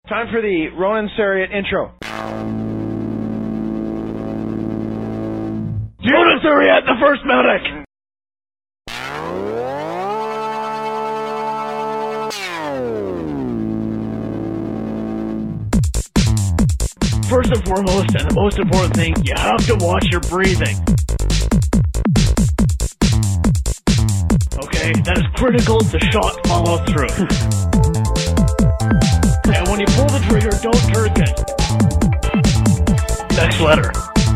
Time for the Ronan Sariat intro. Ronan Sariat, the first medic! First and foremost, and the most important thing, you have to watch your breathing. Okay, that is critical to shot follow through. And when you pull the trigger, don't jerk it. Next letter.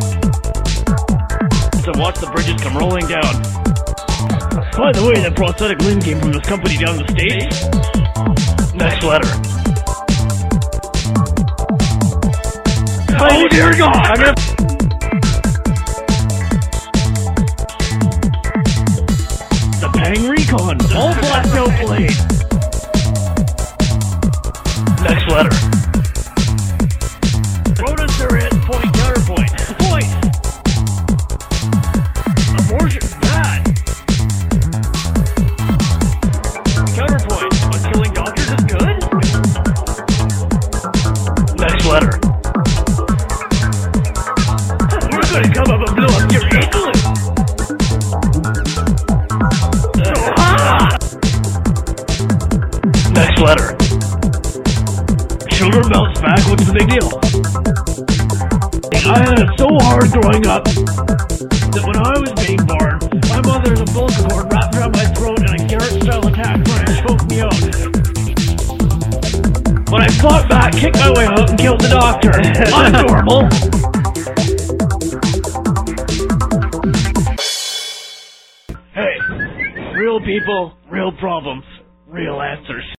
So watch the bridges come rolling down. By the way, that prosthetic limb came from this company down the States. Next letter. Oh dear God! The Pang Recon, all blacked out blade. Next letter. Ronan Sariat, point, counterpoint. Point! Abortion, bad. Counterpoint, but killing doctors is good? Next letter. We're gonna come up and blow up your igloo! Next letter. Children bounce back, what's the big deal? I had it so hard growing up that when I was being born, my mother had a bulletin board wrapped around my throat and a Garrett-style attack trying to choke me out. When I fought back, kicked my way out, and killed the doctor. I'm normal. Hey, real people, real problems, real answers.